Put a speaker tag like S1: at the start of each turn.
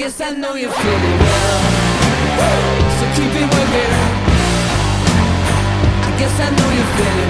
S1: guess I know you feel it well. So keep it working. I guess I know you feel it